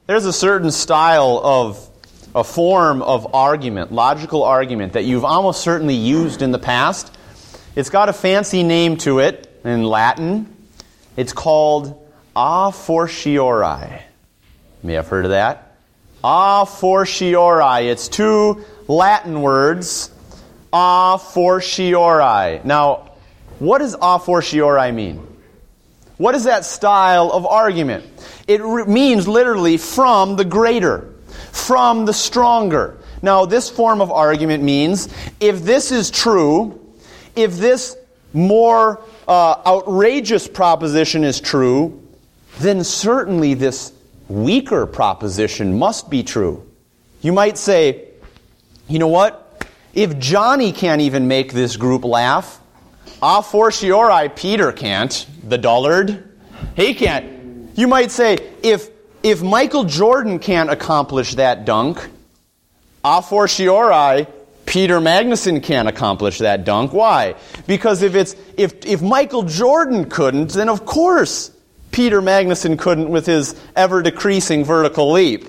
There's a certain style of a form of argument, logical argument, that you've almost certainly used in the past. It's got a fancy name to it in Latin. It's called a fortiori. You may have heard of that. A fortiori. It's two Latin words. A fortiori. Now, what does a fortiori mean? What is that style of argument? It means literally from the greater, from the stronger. Now, this form of argument means if this is true, if this more outrageous proposition is true, then certainly this weaker proposition must be true. You might say, you know what? If Johnny can't even make this group laugh, a fortiori Peter can't, the dullard. He can't. You might say, if Michael Jordan can't accomplish that dunk, a fortiori Peter Magnuson can't accomplish that dunk. Why? Because if Michael Jordan couldn't, then of course Peter Magnuson couldn't with his ever-decreasing vertical leap.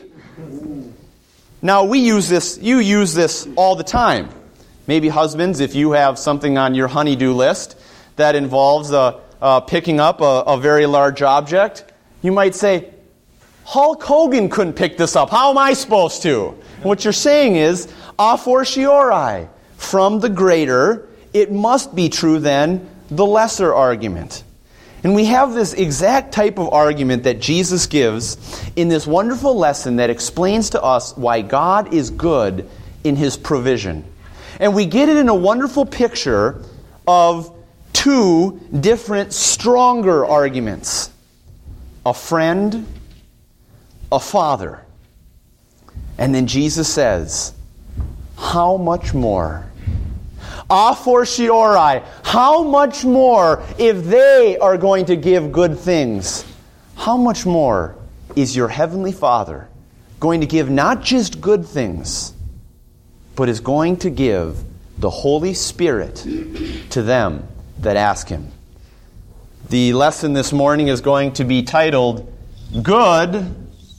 Now, you use this all the time. Maybe husbands, if you have something on your honey-do list that involves picking up a very large object, you might say, Hulk Hogan couldn't pick this up. How am I supposed to? And what you're saying is, a fortiori, from the greater, it must be true then, the lesser argument. And we have this exact type of argument that Jesus gives in this wonderful lesson that explains to us why God is good in His provision. And we get it in a wonderful picture of two different, stronger arguments. A friend, a father. And then Jesus says, how much more? A fortiori, how much more if they are going to give good things? How much more is your heavenly Father going to give not just good things, but is going to give the Holy Spirit to them that ask Him? The lesson this morning is going to be titled, Good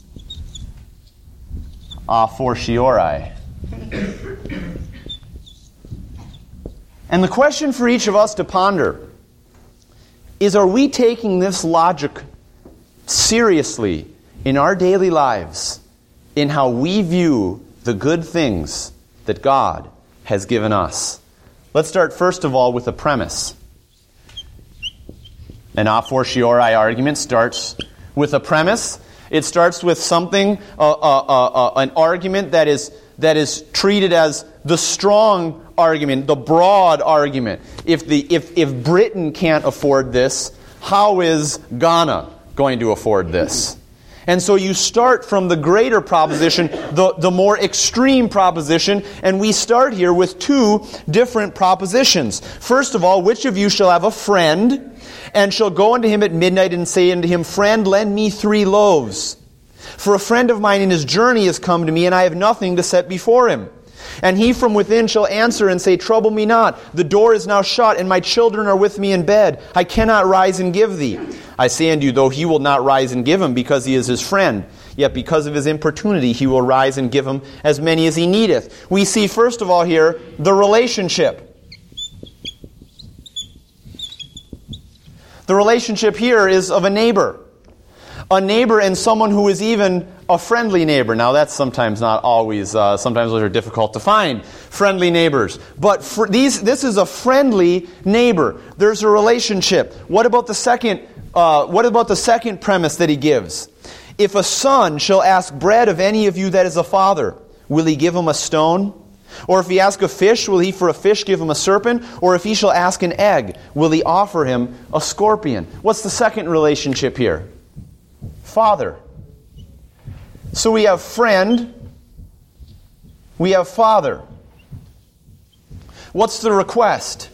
a fortiori. And the question for each of us to ponder is, are we taking this logic seriously in our daily lives, in how we view the good things that God has given us? Let's start first of all with a premise. An a fortiori argument starts with a premise. It starts with something, an argument that is treated as the strong argument, the broad argument. If Britain can't afford this, how is Ghana going to afford this? And so you start from the greater proposition, the more extreme proposition, and we start here with two different propositions. First of all, which of you shall have a friend, and shall go unto him at midnight and say unto him, Friend, lend me 3 loaves. For a friend of mine in his journey has come to me, and I have nothing to set before him. And he from within shall answer and say, Trouble me not, the door is now shut, and my children are with me in bed. I cannot rise and give thee. I say unto you, though he will not rise and give him, because he is his friend, yet because of his importunity he will rise and give him as many as he needeth. We see first of all here the relationship. The relationship here is of a neighbor. A neighbor and someone who is even a friendly neighbor. Now that's sometimes not always, sometimes those are difficult to find, friendly neighbors. But this is a friendly neighbor. There's a relationship. What about the second premise that he gives? If a son shall ask bread of any of you that is a father, will he give him a stone? Or if he ask a fish, will he for a fish give him a serpent? Or if he shall ask an egg, will he offer him a scorpion? What's the second relationship here? Father. So we have friend, we have father. What's the request?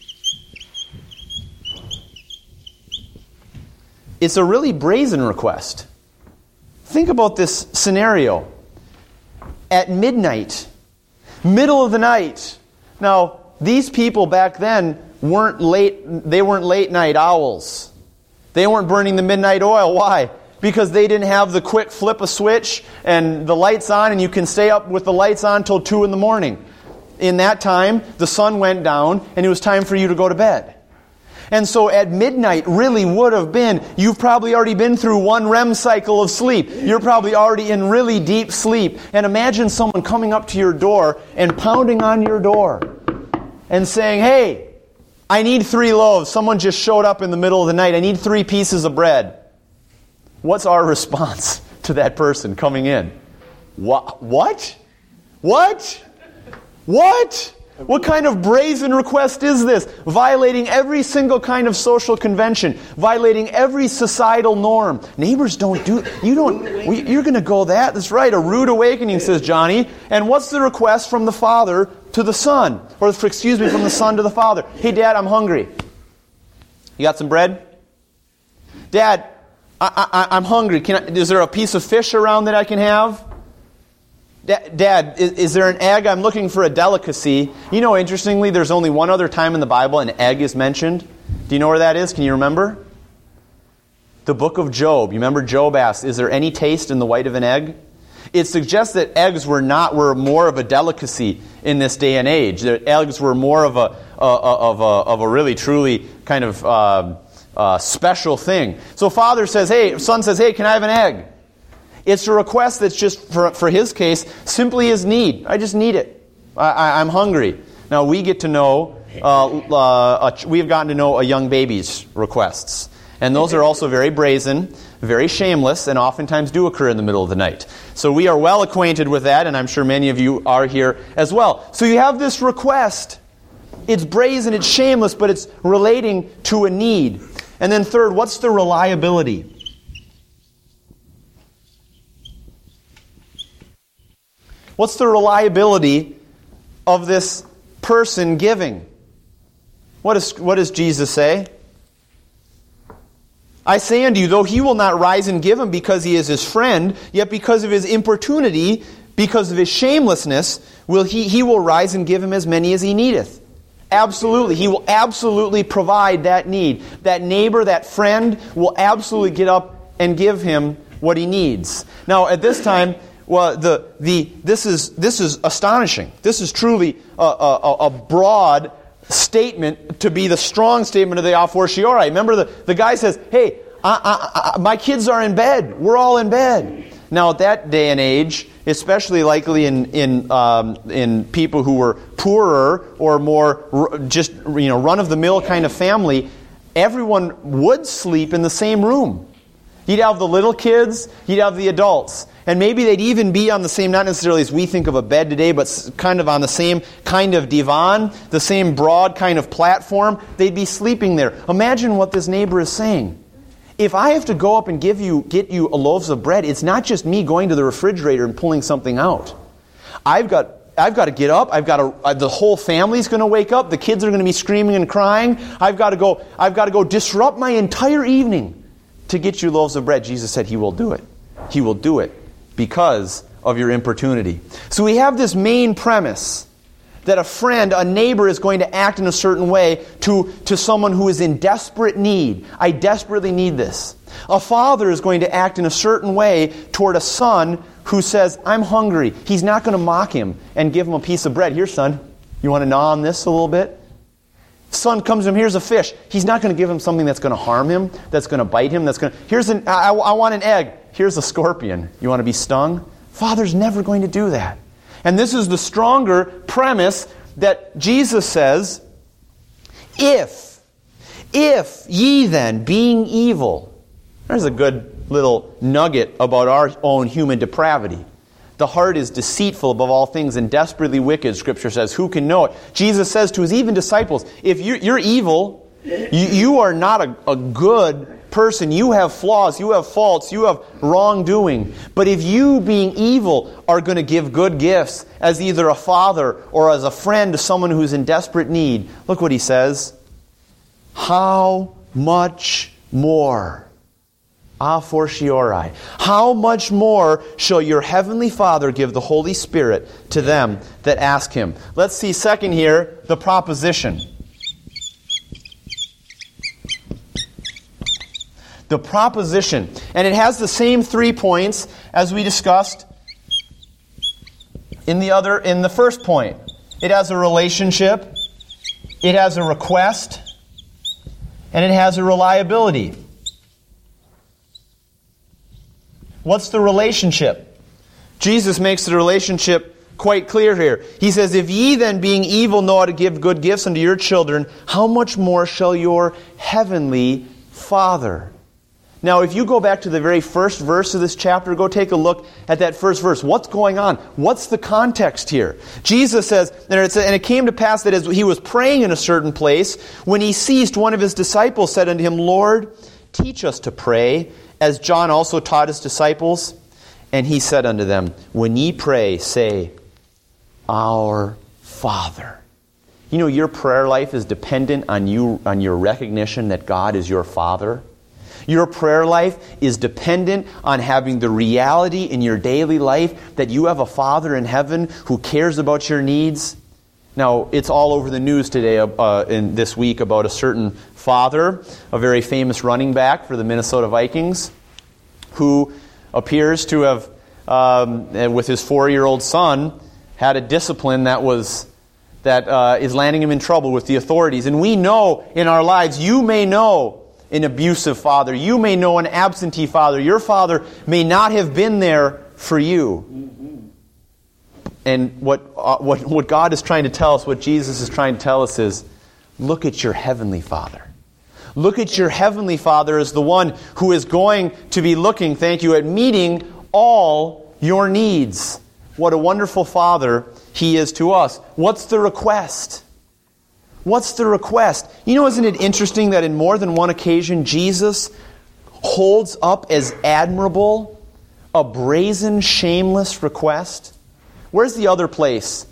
It's a really brazen request. Think about this scenario. At midnight, middle of the night. Now, these people back then weren't late night owls. They weren't burning the midnight oil. Why? because they didn't have the quick flip a switch and the lights on, and you can stay up with the lights on till 2 in the morning. In that time, the sun went down, and it was time for you to go to bed. And so at midnight really would have been, you've probably already been through one REM cycle of sleep. You're probably already in really deep sleep. And imagine someone coming up to your door and pounding on your door and saying, hey, I need 3 loaves. Someone just showed up in the middle of the night. I need 3 pieces of bread. What's our response to that person coming in? What? What? What kind of brazen request is this? Violating every single kind of social convention, violating every societal norm. Neighbors don't do. You're going to go that? That's right. A rude awakening, says Johnny. And what's the request from the father to the son, from the son to the father? Hey, Dad, I'm hungry. You got some bread? Dad, I'm hungry. Is there a piece of fish around that I can have? Dad, is there an egg? I'm looking for a delicacy. You know, interestingly, there's only one other time in the Bible an egg is mentioned. Do you know where that is? Can you remember? The book of Job. You remember Job asked, is there any taste in the white of an egg? It suggests that eggs were more of a delicacy in this day and age. That eggs were more of a really, truly kind of special thing. So son says, hey, can I have an egg? It's a request that's just, for his case, simply his need. I just need it. I'm hungry. Now, we get to know, we've gotten to know a young baby's requests. And those are also very brazen, very shameless, and oftentimes do occur in the middle of the night. So we are well acquainted with that, and I'm sure many of you are here as well. So you have this request. It's brazen, it's shameless, but it's relating to a need. And then third, what's the reliability? What's the reliability of this person giving? What does Jesus say? I say unto you, though he will not rise and give him because he is his friend, yet because of his importunity, because of his shamelessness, he will rise and give him as many as he needeth. Absolutely. He will absolutely provide that need. That neighbor, that friend will absolutely get up and give him what he needs. Now, at this time, well, this is astonishing. This is truly a broad statement to be the strong statement of the a fortiori. Remember, the guy says, "Hey, my kids are in bed. We're all in bed." Now, at that day and age, especially likely in people who were poorer or more just run of the mill kind of family, everyone would sleep in the same room. You'd have the little kids, you'd have the adults. And maybe they'd even be on the same, not necessarily as we think of a bed today, but kind of on the same kind of divan, the same broad kind of platform. They'd be sleeping there. Imagine what this neighbor is saying. If I have to go up and get you loaves of bread, it's not just me going to the refrigerator and pulling something out. I've got to get up. The whole family's going to wake up. The kids are going to be screaming and crying. I've got to go disrupt my entire evening to get you loaves of bread. Jesus said He will do it. He will do it because of your importunity. So we have this main premise that a friend, a neighbor, is going to act in a certain way to someone who is in desperate need. I desperately need this. A father is going to act in a certain way toward a son who says, I'm hungry. He's not going to mock him and give him a piece of bread. Here, son, you want to gnaw on this a little bit? Son comes to him, here's a fish. He's not going to give him something that's going to harm him, that's going to bite him, I want an egg. Here's a scorpion. You want to be stung? Father's never going to do that. And this is the stronger premise that Jesus says, if ye then, being evil, there's a good little nugget about our own human depravity. The heart is deceitful above all things and desperately wicked, Scripture says. Who can know it? Jesus says to His even disciples, if you're evil, you are not a good person. You have flaws, you have faults, you have wrongdoing. But if you, being evil, are going to give good gifts as either a father or as a friend to someone who's in desperate need, look what He says. How much more? A fortiori. How much more shall your heavenly Father give the Holy Spirit to them that ask Him? Let's see second here, the proposition. The proposition. And it has the same 3 points as we discussed in the first point. It has a relationship, it has a request, and it has a reliability. What's the relationship? Jesus makes the relationship quite clear here. He says, if ye then, being evil, know how to give good gifts unto your children, how much more shall your heavenly Father? Now, if you go back to the very first verse of this chapter, go take a look at that first verse. What's going on? What's the context here? Jesus says, and it came to pass that as he was praying in a certain place, when he ceased, one of his disciples said unto him, Lord, teach us to pray, as John also taught his disciples. And he said unto them, when ye pray, say, Our Father. You know, your prayer life is dependent on your recognition that God is your Father. Your prayer life is dependent on having the reality in your daily life that you have a Father in heaven who cares about your needs. Now, it's all over the news today, in this week, about a certain father, a very famous running back for the Minnesota Vikings, who appears to have, with his 4-year-old son, had a discipline that is landing him in trouble with the authorities. And we know in our lives, you may know an abusive father. You may know an absentee father. Your father may not have been there for you. Mm-hmm. And what God is trying to tell us, what Jesus is trying to tell us is, look at your heavenly Father. Look at your heavenly Father as the one who is going to be looking, thank you, at meeting all your needs. What a wonderful Father He is to us. What's the request? What's the request? You know, isn't it interesting that in more than one occasion Jesus holds up as admirable a brazen, shameless request? Where's the other place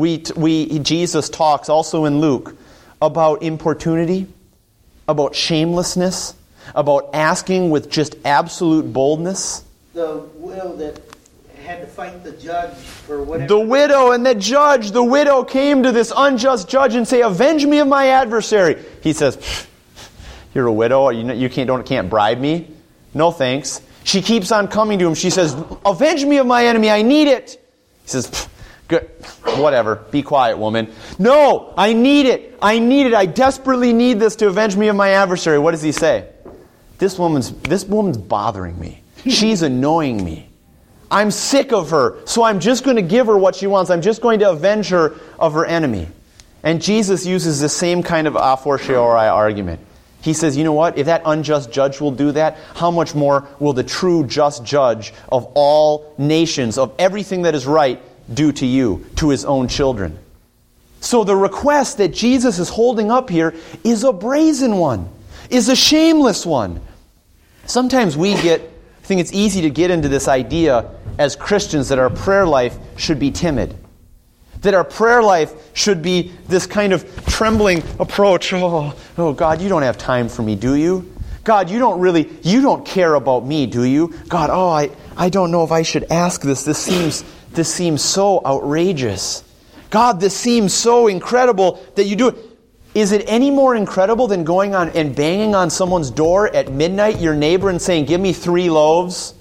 Jesus talks, also in Luke, about importunity, about shamelessness, about asking with just absolute boldness? The widow that had to fight the judge for whatever. The widow and the judge. The widow came to this unjust judge and say, avenge me of my adversary. He says, you're a widow? You can't bribe me? No thanks. She keeps on coming to him. She says, avenge me of my enemy. I need it. He says, good, whatever. Be quiet, woman. No, I need it. I need it. I desperately need this to avenge me of my adversary. What does he say? This woman's bothering me. She's annoying me. I'm sick of her, so I'm just going to give her what she wants. I'm just going to avenge her of her enemy. And Jesus uses the same kind of a fortiori argument. He says, you know what? If that unjust judge will do that, how much more will the true just judge of all nations, of everything that is right, do to you, to His own children? So the request that Jesus is holding up here is a brazen one, is a shameless one. Sometimes I think it's easy to get into this idea as Christians that our prayer life should be timid. That our prayer life should be this kind of trembling approach. Oh, God, you don't have time for me, do you? God, you don't care about me, do you? God, I don't know if I should ask this. This seems so outrageous. God, this seems so incredible that you do it. Is it any more incredible than going on and banging on someone's door at midnight, your neighbor, and saying, give me 3 loaves?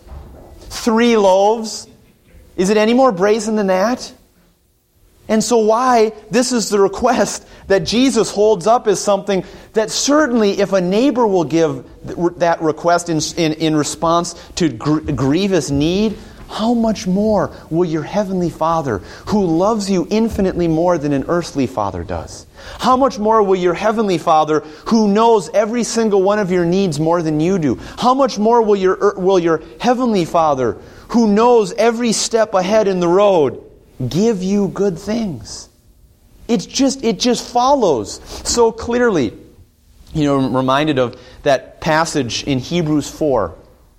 3 loaves? Is it any more brazen than that? And so why? This is the request that Jesus holds up as something that certainly if a neighbor will give that request in response to grievous need, how much more will your heavenly Father, who loves you infinitely more than an earthly father does? How much more will your heavenly Father, who knows every single one of your needs more than you do? How much more will your heavenly Father, who knows every step ahead in the road, give you good things? It just follows so clearly. You know, I'm reminded of that passage in Hebrews 4,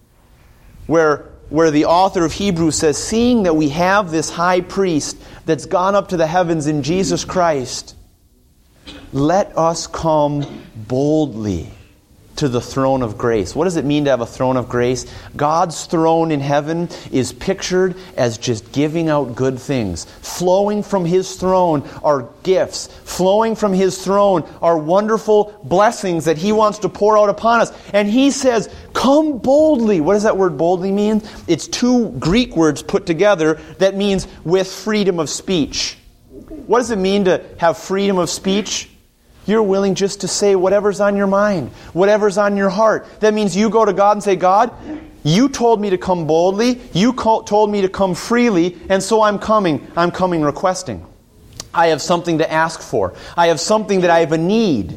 where the author of Hebrews says, seeing that we have this high priest that's gone up to the heavens in Jesus Christ, let us come boldly to the throne of grace. What does it mean to have a throne of grace? God's throne in heaven is pictured as just giving out good things. Flowing from His throne are gifts. Flowing from His throne are wonderful blessings that He wants to pour out upon us. And He says, come boldly. What does that word boldly mean? It's two Greek words put together that means with freedom of speech. What does it mean to have freedom of speech? You're willing just to say whatever's on your mind, whatever's on your heart. That means you go to God and say, God, you told me to come boldly, you told me to come freely, and so I'm coming. I'm coming requesting. I have something to ask for. I have something that I have a need.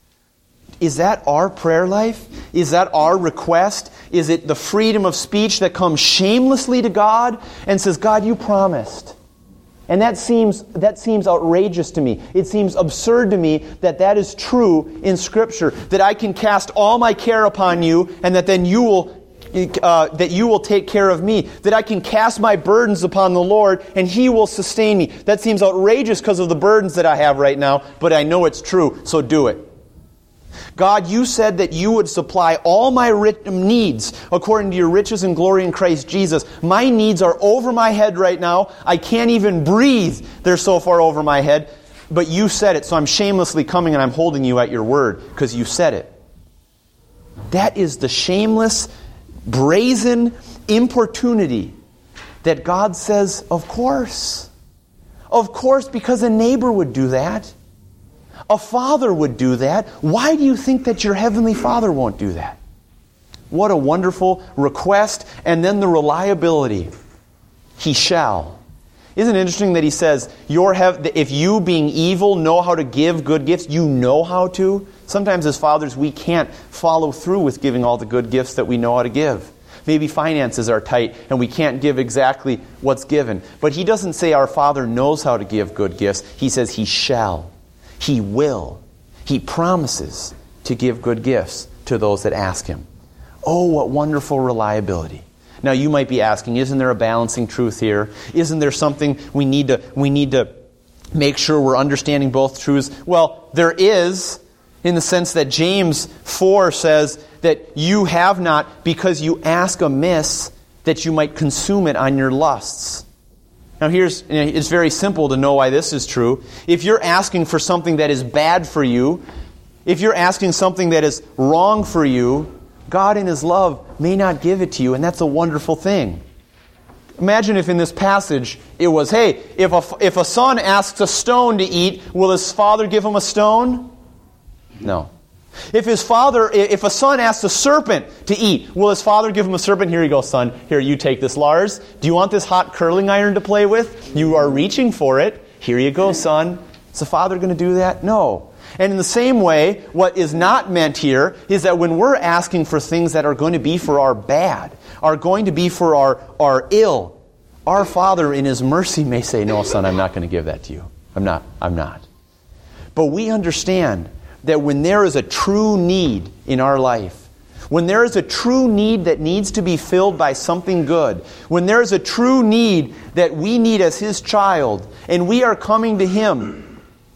Is that our prayer life? Is that our request? Is it the freedom of speech that comes shamelessly to God and says, God, you promised? And that seems outrageous to me. It seems absurd to me that is true in Scripture. That I can cast all my care upon you, and that then you will take care of me. That I can cast my burdens upon the Lord, and He will sustain me. That seems outrageous because of the burdens that I have right now, but I know it's true, so do it. God, you said that you would supply all my needs according to your riches and glory in Christ Jesus. My needs are over my head right now. I can't even breathe. They're so far over my head. But you said it, so I'm shamelessly coming and I'm holding you at your word because you said it. That is the shameless, brazen importunity that God says, of course. Of course, because a neighbor would do that. A father would do that. Why do you think that your heavenly Father won't do that? What a wonderful request. And then the reliability. He shall. Isn't it interesting that He says, if you being evil know how to give good gifts, you know how to? Sometimes as fathers we can't follow through with giving all the good gifts that we know how to give. Maybe finances are tight and we can't give exactly what's given. But He doesn't say our Father knows how to give good gifts. He says He shall. He will. He promises to give good gifts to those that ask Him. Oh, what wonderful reliability. Now you might be asking, isn't there a balancing truth here? Isn't there something we need to make sure we're understanding both truths? Well, there is, in the sense that James 4 says that you have not because you ask amiss, that you might consume it on your lusts. Now it's very simple to know why this is true. If you're asking for something that is bad for you, if you're asking something that is wrong for you, God in His love may not give it to you, and that's a wonderful thing. Imagine if in this passage it was, hey, if a son asks a stone to eat, will his father give him a stone? No. If a son asks a serpent to eat, will his father give him a serpent? Here you go, son. Here, you take this, Lars. Do you want this hot curling iron to play with? You are reaching for it. Here you go, son. Is the father going to do that? No. And in the same way, what is not meant here is that when we're asking for things that are going to be for our bad, are going to be for our ill, our Father in His mercy may say, no, son, I'm not going to give that to you. I'm not. But we understand that when there is a true need in our life, when there is a true need that needs to be filled by something good, when there is a true need that we need as His child, and we are coming to Him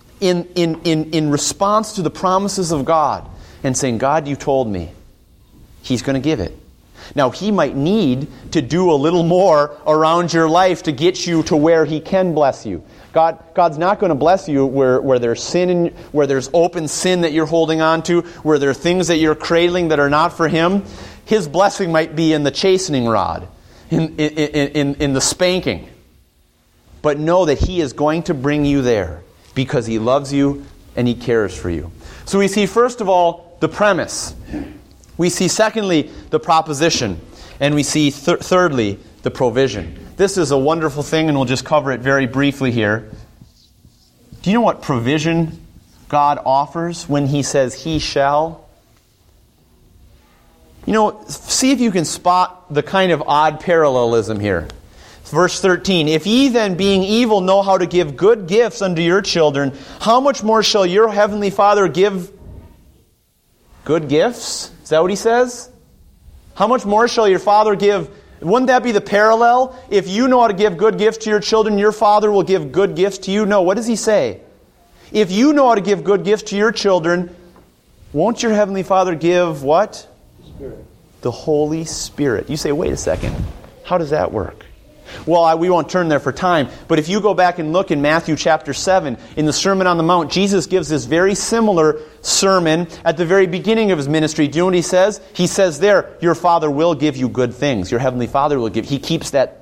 in response to the promises of God and saying, God, you told me, He's going to give it. Now, He might need to do a little more around your life to get you to where He can bless you. God's not going to bless you where there's sin, where there's open sin that you're holding on to, where there are things that you're cradling that are not for Him. His blessing might be in the chastening rod, in the spanking. But know that He is going to bring you there because He loves you and He cares for you. So we see, first of all, the premise. We see, secondly, the proposition. And we see, thirdly, the provision. This is a wonderful thing, and we'll just cover it very briefly here. Do you know what provision God offers when He says, He shall? You know, see if you can spot the kind of odd parallelism here. Verse 13, if ye then, being evil, know how to give good gifts unto your children, how much more shall your heavenly Father give good gifts? Is that what He says? How much more shall your Father give? Wouldn't that be the parallel? If you know how to give good gifts to your children, your Father will give good gifts to you. No, what does He say? If you know how to give good gifts to your children, Won't your Heavenly Father give what? Spirit. The Holy Spirit. You say, wait a second. How does that work? Well, we won't turn there for time, but if you go back and look in Matthew chapter 7, in the Sermon on the Mount, Jesus gives this very similar sermon at the very beginning of His ministry. Do you know what He says? He says there, your Father will give you good things. Your Heavenly Father will give. He keeps that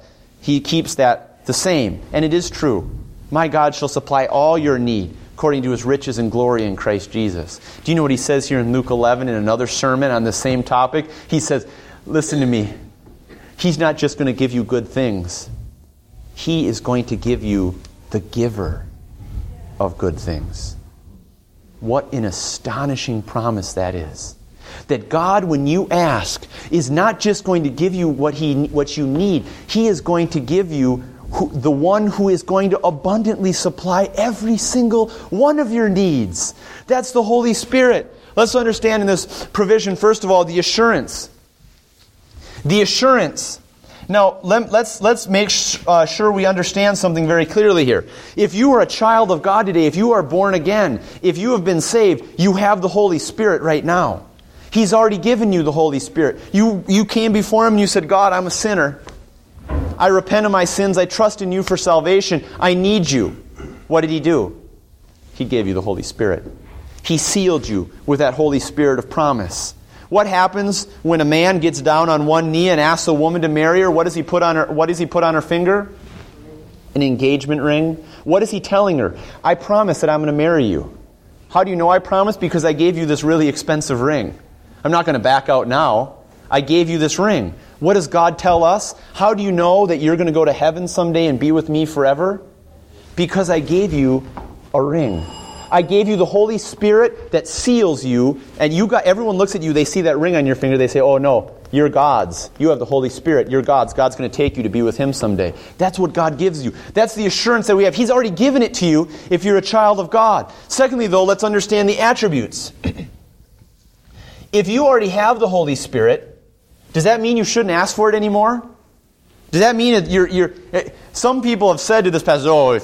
the same. And it is true. My God shall supply all your need according to His riches and glory in Christ Jesus. Do you know what He says here in Luke 11 in another sermon on the same topic? He says, listen to me. He's not just going to give you good things. He is going to give you the giver of good things. What an astonishing promise that is. That God, when you ask, is not just going to give you what you need. He is going to give you the one who is going to abundantly supply every single one of your needs. That's the Holy Spirit. Let's understand in this provision, first of all, the assurance. The assurance. Now, let's make sure we understand something very clearly here. If you are a child of God today, if you are born again, if you have been saved, you have the Holy Spirit right now. He's already given you the Holy Spirit. You came before Him and you said, God, I'm a sinner. I repent of my sins. I trust in You for salvation. I need You. What did He do? He gave you the Holy Spirit. He sealed you with that Holy Spirit of promise. What happens when a man gets down on one knee and asks a woman to marry her? What does he put on her finger? An engagement ring. What is he telling her? I promise that I'm going to marry you. How do you know I promise? Because I gave you this really expensive ring. I'm not going to back out now. I gave you this ring. What does God tell us? How do you know that you're going to go to heaven someday and be with me forever? Because I gave you a ring. I gave you the Holy Spirit that seals you, and everyone looks at you, they see that ring on your finger, they say, oh no, you're God's. You have the Holy Spirit, you're God's. God's going to take you to be with Him someday. That's what God gives you. That's the assurance that we have. He's already given it to you if you're a child of God. Secondly, though, let's understand the attributes. If you already have the Holy Spirit, does that mean you shouldn't ask for it anymore? Does that mean that you're some people have said to this passage,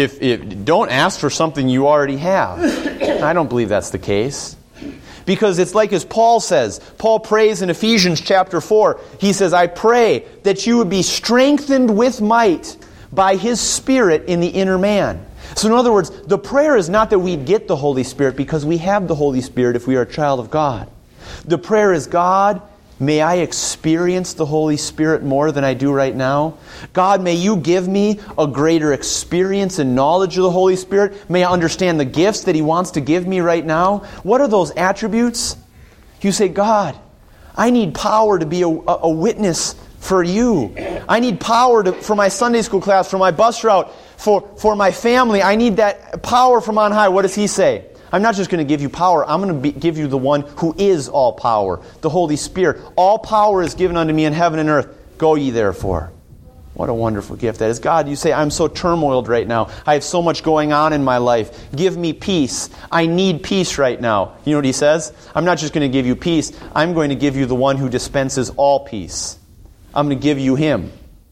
if don't ask for something you already have. I don't believe that's the case. Because it's like as Paul says. Paul prays in Ephesians chapter 4. He says, I pray that you would be strengthened with might by His Spirit in the inner man. So in other words, the prayer is not that we get the Holy Spirit because we have the Holy Spirit if we are a child of God. The prayer is, God, may I experience the Holy Spirit more than I do right now? God, may You give me a greater experience and knowledge of the Holy Spirit. May I understand the gifts that He wants to give me right now? What are those attributes? You say, God, I need power to be a witness for You. I need power for my Sunday school class, for my bus route, for my family. I need that power from on high. What does He say? I'm not just going to give you power. I'm going to give you the one who is all power, the Holy Spirit. All power is given unto me in heaven and earth. Go ye therefore. What a wonderful gift that is. God, You say, I'm so turmoiled right now. I have so much going on in my life. Give me peace. I need peace right now. You know what He says? I'm not just going to give you peace. I'm going to give you the one who dispenses all peace. I'm going to give you Him.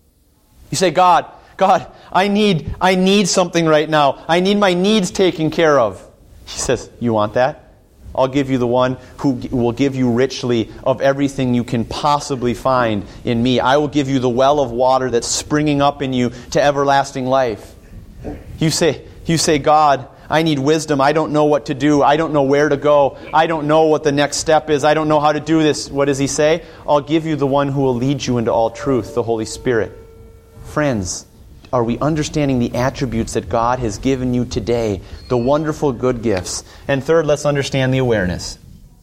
You say, God, I need something right now. I need my needs taken care of. He says, you want that? I'll give you the one who will give you richly of everything you can possibly find in Me. I will give you the well of water that's springing up in you to everlasting life. You say, God, I need wisdom. I don't know what to do. I don't know where to go. I don't know what the next step is. I don't know how to do this. What does He say? I'll give you the one who will lead you into all truth, the Holy Spirit. Friends, are we understanding the attributes that God has given you today? The wonderful good gifts. And third, let's understand the awareness.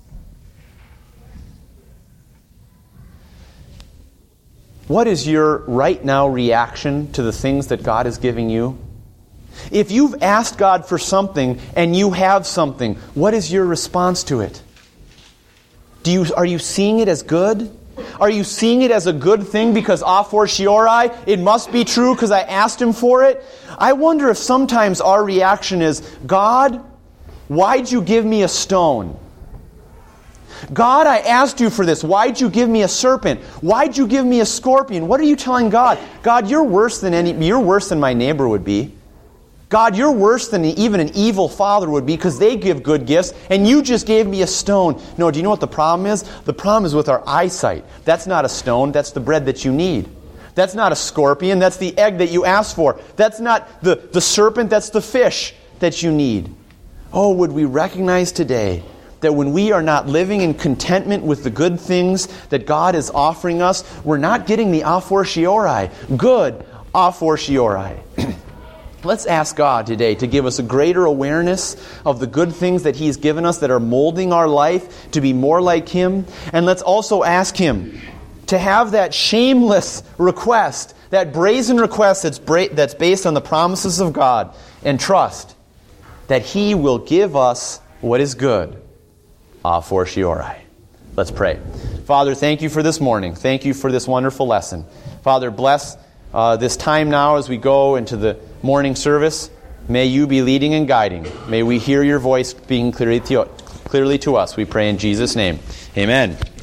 What is your right now reaction to the things that God is giving you? If you've asked God for something and you have something, what is your response to it? Are you seeing it as good? Are you seeing it as a good thing because a fortiori, it must be true because I asked Him for it? I wonder if sometimes our reaction is, God, why'd You give me a stone? God, I asked You for this. Why'd You give me a serpent? Why'd You give me a scorpion? What are you telling God? God, you're worse than my neighbor would be. God, you're worse than even an evil father would be because they give good gifts and you just gave me a stone. No, do you know what the problem is? The problem is with our eyesight. That's not a stone. That's the bread that you need. That's not a scorpion. That's the egg that you asked for. That's not the serpent. That's the fish that you need. Oh, would we recognize today that when we are not living in contentment with the good things that God is offering us, we're not getting the a fortiori, good a fortiori. Let's ask God today to give us a greater awareness of the good things that He's given us that are molding our life to be more like Him. And let's also ask Him to have that shameless request, that brazen request that's based on the promises of God, and trust that He will give us what is good a fortiori. Let's pray. Father, thank you for this morning. Thank you for this wonderful lesson. Father, bless this time now as we go into the morning service. May you be leading and guiding. May we hear your voice being clearly to us. We pray in Jesus' name. Amen.